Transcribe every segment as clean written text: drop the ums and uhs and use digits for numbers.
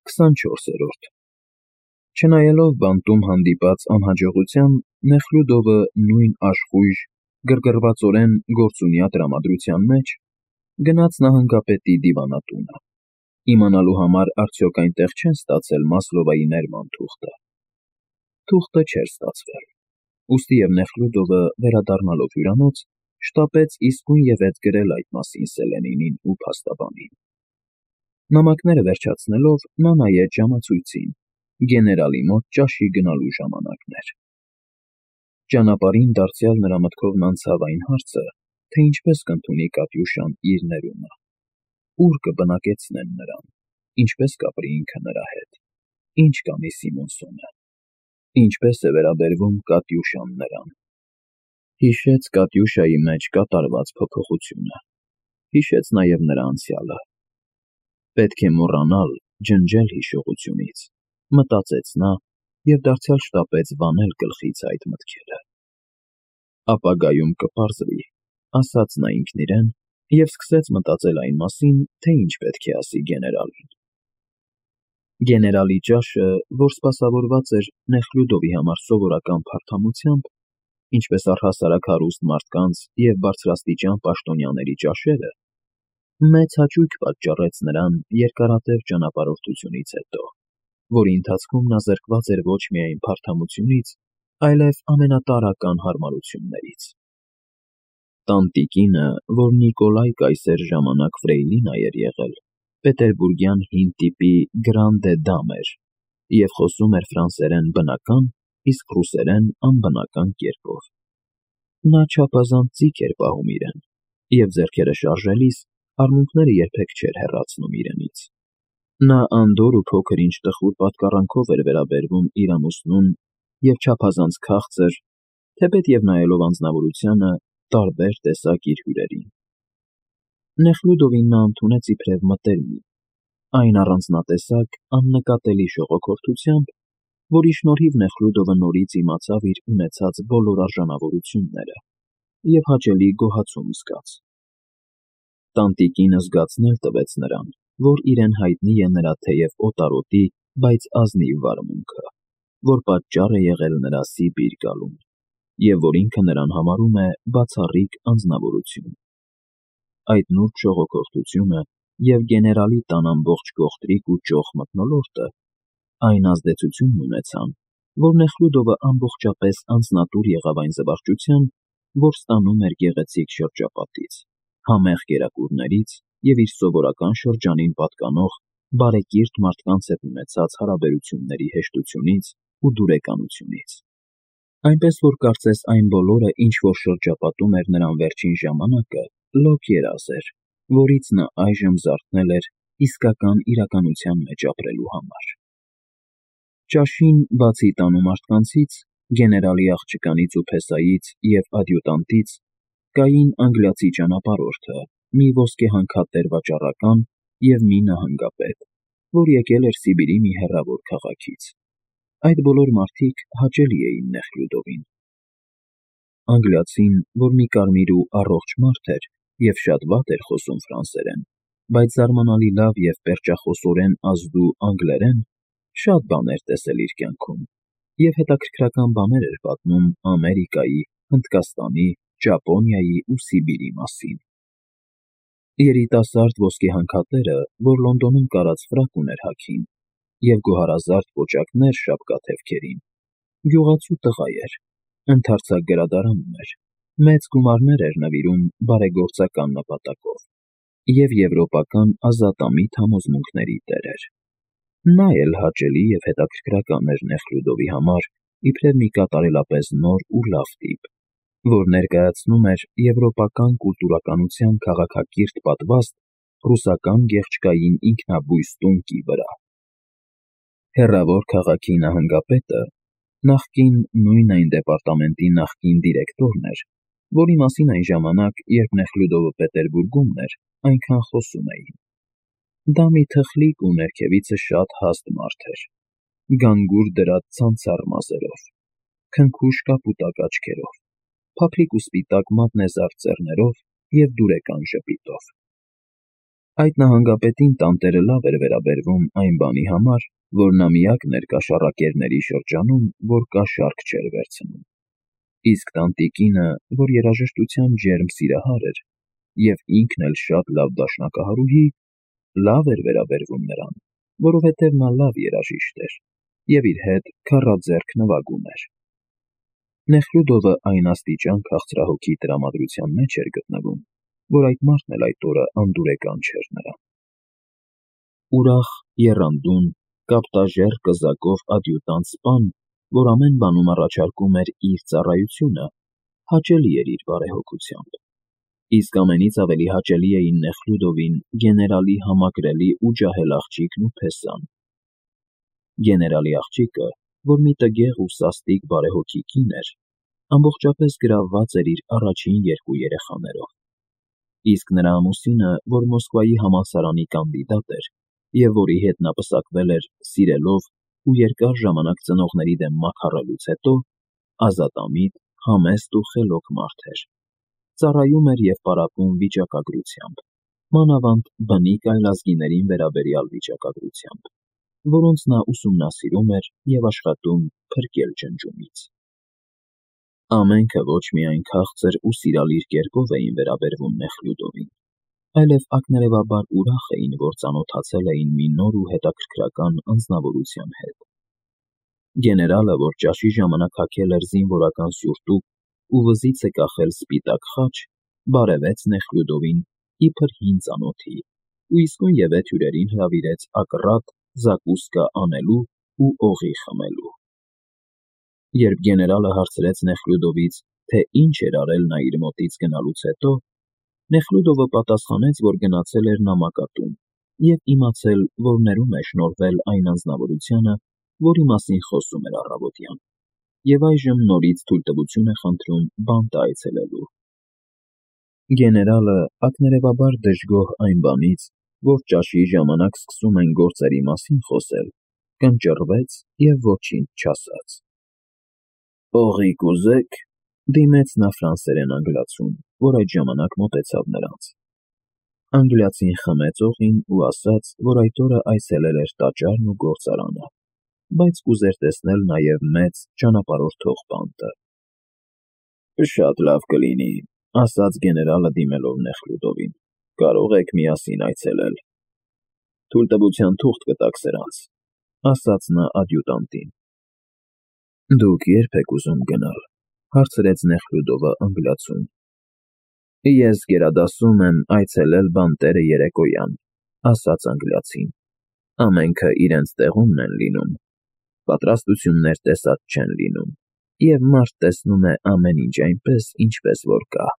24-րդ Չնայելով բանտում հանդիպած անհաջողության, Նեխլյուդովը նույն աշխույժ, գրգռվածորեն գործունյա տրամադրության մեջ գնաց նահանգապետի դիվանատունը, իմանալու համար արդյոք այնտեղ չեն ստացել Մասլովայի ներման թուղթը։ Թուղթը չէր ստացվել, ուստի և Նեխլյուդովը, վերադառնալով հյուրանոց, շտապեց իսկույն ևեթ գրել այդ մասին Սելենինին ու փաստաբանին։ Նամակները վերջացնելով, նա նայեց ժամացույցին, գեներալի մոտ ճաշի գնալու ժամանակն էր։ Ճանապարհին դարձյալ նրա մտքովն անցավ այն հարցը, թե ինչպես կընդունի Կատյուշան իր ներումը, ուր կբնակեցնեն նրան, ինչպես կապրի ինքը նրա հետ, ինչ կանի Սիմոնսոնը, ինչպես է վերաբերվում Կատյուշան նրան։ Հիշեց Կատյուշայի մեջ կատարված փոփոխությունը, հիշեց նաև նրա անցյալը։ Պետք է մոռանալ, ջնջել հիշողությունից, մտածեց նա և դարձյալ շտապեց վանել գլխից այդ մտքերը։ Ապագայում կպարզվի, ասաց նա ինքն իրեն և սկսեց մտածել այն մասին, թե ինչ պետք է ասի գեներալին։ Գեներալի ճաշը, որ սպասավորված էր Նեխլյուդովի համար սովորական փարթամությամբ, ինչպես առհասարակ հարուստ մարդկանց և բարձրաստիճան պաշտոնյաների ճաշերը, մեծ հաճույք պատճառեց նրան երկարատև ճանապարհորդությունից հետո, որի ընթացքում նա զրկված էր ոչ միայն փարթամությունից, այլև ամենատարրական հարմարություններից։ Տանտիկինը, որ Նիկոլայ կայսեր ժամանակ ֆրեյլինա էր եղել, պետերբուրգյան հին տիպի գրանդե դամ էր և խոսում էր ֆրանսերեն բնական, իսկ ռուսերեն անբնական կերպով։ Նա չափազանց ձիգ էր պահում իրեն և ձեռքերը շարժելիս արմունկները երբեք չէր հեռացնում իրենից։ Նա անդորր ու փոքր-ինչ տխուր պատկառանքով էր վերաբերվում իր ամուսնուն և չափազանց քաղցր, թեպետ և նայելով անձնավորությանը, տարբեր տեսակ իր հյուրերին։ Նեխլյուդովին նա ընդունեց իբրև մտերմի, այն առանձնատեսակ, աննկատելի ժողոքորթությամբ, որի շնորհիվ Նեխլյուդովը նորից իմացավ իր ունեցած բոլոր արժանավորությունները և հաճելի գոհացում զգաց։ Տանտիկինը զգացնել տվեց նրան, որ իրեն հայտնի է նրա թեև օտարոտի, բայց ազնիվ վարմունքը, որ պատճառ է եղել նրա Սիբիր գալուն, և որ ինքը նրան համարում է բացառիկ անձնավորություն։ Այդ նուրբ ժողոքորթությունը և գեներալի տան ամբողջ գողտրիկ ու ճոխ մթնոլորտը այն ազդեցությունն ունեցան, որ Նեխլյուդովը ամբողջապես անձնատուր եղավ այն զվարճության, որ ստանում էր գեղեցիկ շրջապատից, համեղ կերակուրներից և իր սովորական շրջանին պատկանող բարեկիրթ մարդկանց հետ ունեցած հարաբերությունների հեշտությունից ու դուրեկանությունից։ Այնպես որ կարծես այն բոլորը, ինչ որ շրջապատում էր նրան վերջին ժամանակը, լոկ երազ էր, որից նա այժմ զարթնել էր իսկական իրականության մեջ ապրելու համար։ Ճաշին, բացի տանու մարդկանցից, գեներալի աղջկանից ու փեսայից և ադյուտանտից, կային անգլիացի ճանապարհորդը, մի ոսկեհանքատեր վաճառական և մի նահանգապետ, որ եկել էր Սիբիրի մի հեռավոր քաղաքից։ Այդ բոլոր մարդիկ հաճելի էին Նեխլյուդովին։ Անգլիացին, որ մի կարմիր ու առողջ մարդ էր և շատ վատ էր խոսում ֆրանսերեն, բայց զարմանալի լավ և պերճախոսորեն ազդու անգլերեն, շատ բան էր տեսել իր կյանքում և հետաքրքրական բաներ էր պատմում Ամերիկայի, Հնդկաստանի, Ճապոնիայի ու Սիբիրի մասին։ Երիտասարդ ոսկեհանքատերը, որ Լոնդոնում կարած ֆրակ ուներ հագին և գոհարազարդ կոճակներ շապկաթևքերին, գյուղացու տղա էր, ընդարձակ գրադարան ուներ, մեծ գումարներ էր նվիրում բարեգործական նպատակով և եվրոպական ազատամիտ համոզմունքների տեր էր։ Նա էլ հաճելի և հետաքրքրական էր Նեխլյուդովի համար իբրև մի կատարելապես նոր ու լավ տիպ, որ ներկայացնում էր եվրոպական կուլտուրականության քաղաքակիրթ պատվազդ ռուսական գեղչկային ինքնաբույս տունկի վրա։ Հեռավոր քաղաքի նահանգապետը, նախկին նույն այն դեպարտամենտի նախկին դիրեկտորն էր, որի մասին այն ժամանակ, երբ Նեխլյուդովը Պետերբուրգումն էր, այնքան խոսում էին։ Դա մի թխլիկ ու ներքևիցը շատ հաստ մարդ էր, գանգուր դրած ցանցառ մազերով, քնքուշ կապուտակ աչքերով, փափլիկ ու սպիտակ մատնեզարդ ծեռներով և դուրեկան ժպիտով։ Այդ նահանգապետին տանտերը լավ էր վերաբերվում այն բանի համար, որ նա միակն էր կաշառակերների շրջանում, որ կաշառք չէր վերցնում։ Իսկ տանտիկինը, որ երաժշտության ջերմ սիրահար էր, և ինքն էլ շատ լավ դաշնակահարուհի, լավ էր վերաբերվում նրան, որովհետև նա լավ երաժիշտ էր, և իր հետ քառաձեռք նվագում էր։ Նեխլյուդովը այն աստիճան քաղցրահոգի տրամադրության մեջ էր գտնվում, որ այդ մարդն էլ այդ օրը անդուրեկան չէր նրան։ Ուրախ, եռանդուն, կապտաժեռ կզակով ադյուտանտ սպան, որ ամեն բանում առաջարկում էր իր ծառայությունը, հաճելի էր իր բարեհոգությամբ։ Իսկ ամենից ավելի հաճելի էին Նեխլյուդովին գեներալի համակրելի ու ջահել աղջիկն ու Փեսան։ Գեներալի աղջիկը, որ մի տգեղ ու սաստիկ բարեհոգի կին էր, ամբողջապես գրավված էր իր առաջին երկու երեխաներով։ Իսկ նրա ամուսինը, որ Մոսկվայի համալսարանի կանդիդատ էր, և որի հետ նա պսակվել էր սիրելով ու երկար ժամանակ ծնողների դեմ մաքարելուց հետո, ազատամիտ, համեստ ու խելոք մարդ էր, ծառայում էր և պարապում վիճակագրությամբ, մանավանդ բնիկ այլազգիներին վերաբերյալ վիճակագրությամբ, որոնց նա ուսումնասիրում էր և աշխատում փրկել ջնջումից։ Ամենքը ոչ միայն քաղցր ու սիրալիր կերպով էին վերաբերվում Նեխլյուդովին, այլև ակներևաբար ուրախ էին, որ ծանոթացել էին մի նոր ու հետաքրքրական անձնավորության հետ։ Գեներալը, որ ճաշի ժամանակ հագել էր զինվորական սյուրտուկ ու վզիցը կախել սպիտակ խաչ, բարևեց Նեխլյուդովին իբր հին ծանոթի ու իսկույնևեթ հյուրերին հրավիրեց ակռատ զակուսկա անելու ու օղի խմելու։ Երբ գեներալը հարցրեց Նեխլյուդովից, թե ինչ էր արել նա իր մոտից գնալուց հետո, Նեխլյուդովը պատասխանեց, որ գնացել էր նամակատուն և իմացել, որ ներում է շնորհվել այն անձնավորությանը, որի մասին խոսում էր առավոտյան, և այժմ նորից թույլտվություն է խնդրում բանտը այցելելու։ Գեներալը, ակներևաբար դժգոհ այն բանից, որ ճաշի ժամանակ սկսում են գործերի մասին խոսել, կնճռվեց և ոչինչ չասաց։ «Օղի կուզե՞ք», դիմեց նա ֆրանսերեն անգլիացուն, որ այդ ժամանակ մոտեցավ նրանց։ Անգլիացին խմեց օղին ու ասաց, որ այդ օրը այցելել էր տաճարն ու գործարանը, բայց կուզեր տեսնել նաև մեծ ճանապարհորդող բանտը։ «Շատ լավ կլինի», ասաց գեներալը դիմելով Նեխլյուդովին, «կարող եք միասին այցելել»։ «Թույլտվության թուղթ կտաք սրանց», ասաց նա ադյուտանտին։ «Դուք ե՞րբ եք ուզում գնալ», հարցրեց Նեխլյուդովը անգլիացուն։ «Ես գերադասում եմ այցելել բանտերը երեկոյան», ասաց անգլիացին։ «Ամենքը իրենց տեղումն են լինում, պատրաստություններ տեսած չեն լինում, և մարդ տեսնում է ամեն ինչ այնպես, ինչպես որ կա»։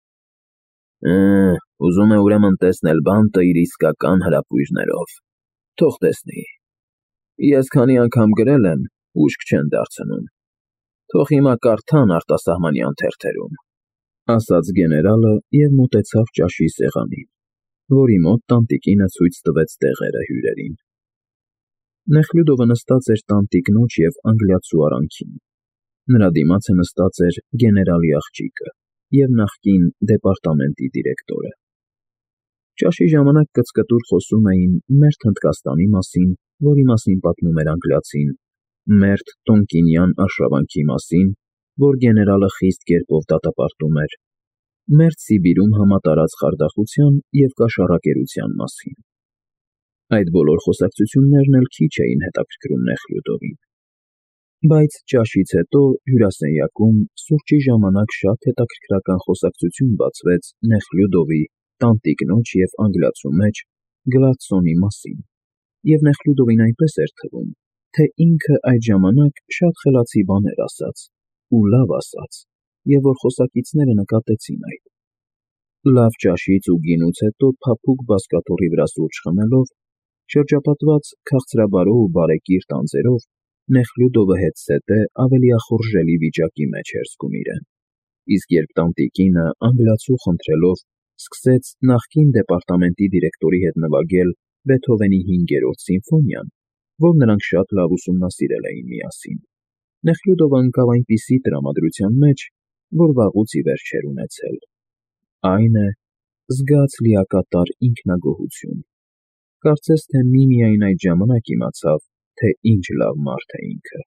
Ուզում է ուրեմն տեսնել բանտը իր իսկական հրապույրներով։ Թող տեսնի։ Ես քանի անգամ գրել եմ, ուշք չեն դարձնում։ Թող հիմա կարդան արտասահմանյան թերթերում», ասաց գեներալը և մոտեցավ ճաշի սեղանին, որի մոտ տանտիկինը ցույց տվեց տեղերը հյուրերին։ Նեխլյուդովը նստած էր տանտիկնոջ և անգլիացու արանքին։ Նրա դիմացը նստած էր գեներալի աղջիկը և նախկին դեպարտամենտի դիրեկտորը։ Ճաշի ժամանակ կծկտուր խոսում էին մերթ Հնդկաստանի մասին, որի մասին պատմում էր անգլիացին, մերթ Տոնկինյան արշավանքի մասին, որ գեներալը խիստ կերպով դատապարտում էր, մերթ Սիբիրում համատարած խարդախության և կաշառակերության մասին։ Այդ բոլոր խոսակցություններն էլ քիչ էին հետաքրքրում Նեխլյուդովին։ Բայց ճաշից հետո հյուրասենյակում սուրճի ժամանակ շատ հետաքրքրական խոսակցություն բացվեց Նեխլյուդովի, տանտիկնոջ և անգլիացու մեջ Գլադսոնի մասին, և Նեխլյուդովին այնպես էր թվում, թե ինքը այդ ժամանակ շատ խելացի բաներ ասաց, ու լավ ասաց, և որ խոսակիցները նկատեցին այդ։ Լավ ճաշից ու գինուց հետո փափուկ բազկաթոռի վրա սուրճ խմելով, շրջապատված քաղցրաբարո ու բարեկիրթ անձերով, Նեխլյուդովը հետզհետե ավելի ախորժելի վիճակի մեջ էր զգում իրեն, իսկ երբ տանտիկինը անգլիացու խնդրելով սկսեց նախկին դեպարտամենտի դիրեկտորի հետ նվագել Բեթհովենի 5-րդ սիմֆոնիան, որ նրանք շատ լավ ուսումնասիրել էին միասին, Նեխլյուդովը ընկավ այնպիսի տրամադրության մեջ, որ վաղուց ի վեր չէր ունեցել։ Այն է, զգաց լիակատար ինքնագոհություն, կարծես թե միմիայն այդ ժամանակ իմացավ, թե ինչ լավ մարդ է ինքը։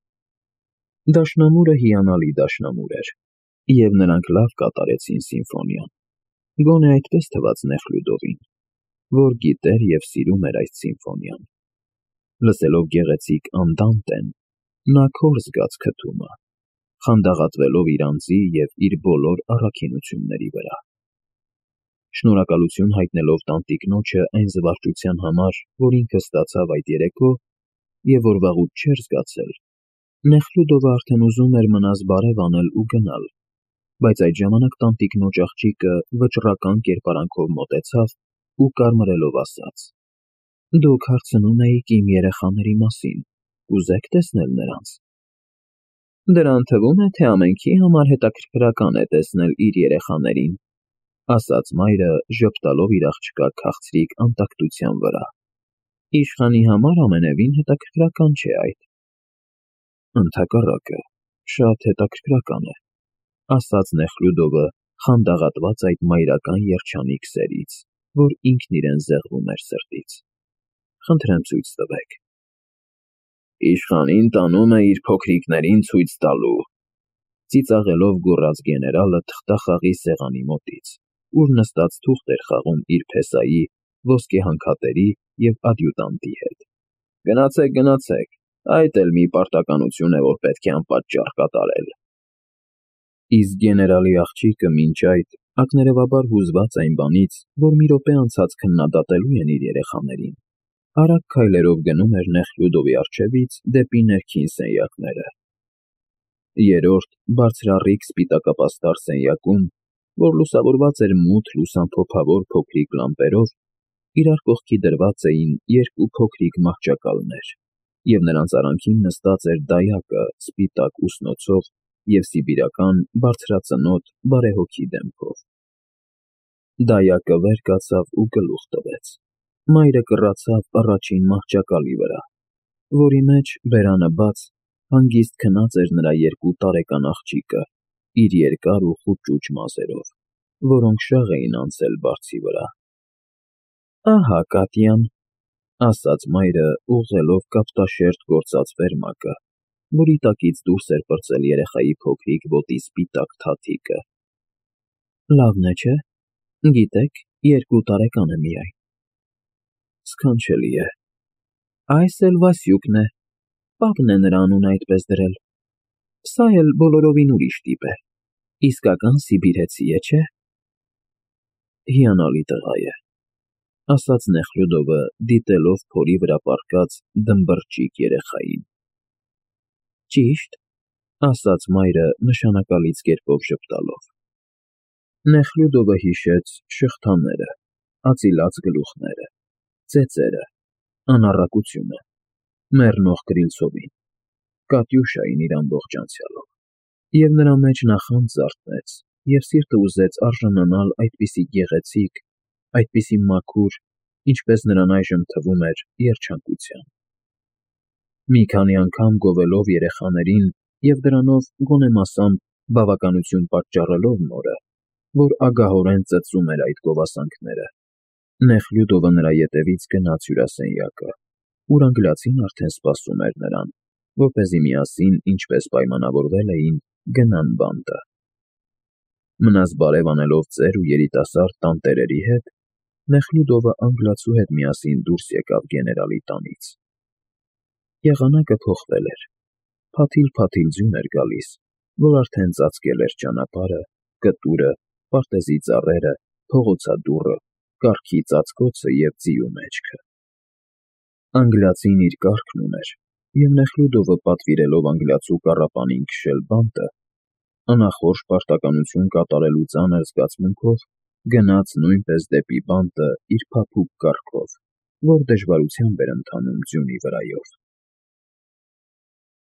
Դաշնամուրը հիանալի դաշնամուր էր, և նրանք լավ կատարեցին սիմֆոնիան, գոնե այդպես թվաց Նեխլյուդովին, որ գիտեր և սիրում էր այս սիմֆոնիան։ Լսելով գեղեցիկ անդանտեն, նա քոր զգաց քթումը, խանդաղատվելով իր անձի և իր բոլոր առաքինությունների վրա։ Շնորհակալություն հայտնելով տանտիկնոջը այն զվարճության համար, որ ինքը ստացավ այդ երեկո և որ վաղուց չէր զգացել, Նեխլյուդովը արդեն ուզում էր մնաս բարև անել ու գնալ, բայց այդ ժամանակ տանտիկնոջ աղջիկը վճռական կերպարանքով մոտեցավ ու կարմրելով ասաց. «Դուք հարցնում էիք իմ երեխաների մասին, կուզե՞ք տեսնել նրանց»։ «Դրան թվում է, թե ամենքի համար հետաքրքրական է տեսնել իր երեխաներին», ասաց մայրը, ժպտալով իր աղջկա քաղցրիկ անտակտության վրա։ «Իշխանի համար ամենևին հետաքրքրական չէ այդ»։ «Ընդհակառակը, շատ հետաքրքրական է», ասաց Նեխլյուդովը, խանդաղատված այդ մայրական երջանիկ սերից, որ ինքն իրեն զեղվում էր սրտից։ «Խնդրեմ ցույց տվեք»։ «Իշխանին տանում է իր փոքրիկներին ցույց տալու», ծիծաղելով գոռաց գեներալը թղթախաղի սեղանի մոտից, ուր նստած թուղթ էր խաղում իր փեսայի, ոսկե հանքատերի և ադյուտանտի հետ։ «Գնացեք, գնացեք, այդ էլ մի պարտականություն է, որ պետք է անպատճառ կատարել»։ Իսկ գեներալի աղջիկը մինչ այդ, ակներևաբար հուզված այն բանից, որ մի րոպե անցած քննադատելու են իր երեխաներին, արագ քայլերով գնում էր Նեխլյուդովի առջևից դեպի ներքին սենյակները։ Երրորդ, բարձրառիկ սպիտակապաստառ սենյակում, որ լուսավորված էր մութ լուսամփոփավոր փոքրիկ լամպերով, իրար կողքի դրված էին երկու փոքրիկ մահճակալներ, և նրանց արանքին նստած էր դայակը սպիտակ ուսնոցով և սիբիրական բարձրածնոտ բարեհոգի դեմքով։ Դայակը վեր կացավ ու գլուխ տվեց։ Մայրը կռացավ առաջին մահճակալի վրա, որի մեջ, բերանը բաց, հանգիստ քնած էր նրա 2 տարեկան աղջիկը իր երկար ու խուճուճ մազերով, որոնք շաղ էին անցել բարձի վրա։ «Ահա Կատյան», ասաց մայրը, ուղղելով կապտաշերտ գործած վերմակը, որի տակից դուրս էր պրծել երեխայի փոքրիկ ոտի սպիտակ թաթիկը։ «Լավն է, չէ՞, գիտեք, 2 տարեկան է միայն»։ «Սքանչելի է»։ «Այս էլ Վասյուկն է, պապն է նրա անունը այդպես դրել։ Սա էլ բոլորովին ուրիշ տիպ է, իսկական սիբիրեցի է, չէ՞»։ «Հիանալի տղա է», ասաց Նեխլյուդովը, դիտելով փորի վրա պառկած դմբրճիկ երեխային։ «Ճիշտ», ասաց մայրը նշանակալից կերպով ժպտալով։ Նեխլյուդովը հիշեց շղթաները, ածիլած գլուխները, ծեծերը, անառակությունը, մեռնող Կրիլցովին, Կատյուշային իր ամբողջ անցյալով, և նրա մեջ նախանձ զարթնեց, և սիրտը ուզեց արժանանալ այդպիսի գեղեցիկ, այդպիսի մաքուր, ինչպես նրան այժմ թվում էր, երջանկության։ Մի քանի անգամ գովելով երեխաներին և դրանով գոնե մասամբ բավականություն պատճառելով մորը, որ ագահորեն ծծում էր այդ գովասանքները, Նեխլյուդովը նրա ետևից գնաց հյուրասենյակը, ուր անգլիացին արդեն սպասում էր նրան, որպեսզի միասին, ինչպես պայմանավորվել էին, գնան բանտը։ Մնաս բարև անելով ծեր ու երիտասարդ տանտերերի հետ, Նեխլյուդովը անգլիացու հետ միասին դուրս եկավ գեներալի տանից։ Եղանակը փոխվել էր, փաթիլ-փաթիլ ձյուն էր գալիս, որ արդեն ծածկել էր ճանապարհը, կտուրը, պարտեզի ծառերը, փողոցադուռը, կառքի ծածկոցը և ձիու մեջքը։ Անգլիացին իր կառքն ուներ, և Նեխլյուդովը, պատվիրելով անգլիացու կառապանին քշել բանտը, անախորժ պարտականություն կատարելու ծանր զգացմունքով գնաց նույնպես դեպի բանտը իր փափուկ կառքով, որ դժվարությամբ էր ընթանում ձյունի վրայով։